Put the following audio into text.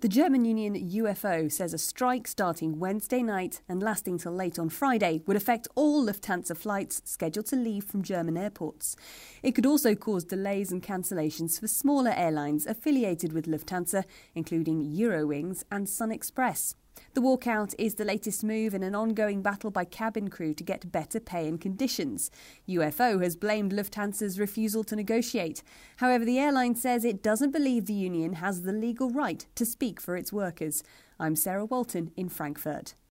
The German union UFO says a strike starting Wednesday night and lasting till late on Friday would affect all Lufthansa flights scheduled to leave from German airports. It could also cause delays and cancellations for smaller airlines affiliated with Lufthansa, including Eurowings and SunExpress. The walkout is the latest move in an ongoing battle by cabin crew to get better pay and conditions. UFO has blamed Lufthansa's refusal to negotiate. However, the airline says it doesn't believe the union has the legal right to speak for its workers. I'm Sarah Walton in Frankfurt.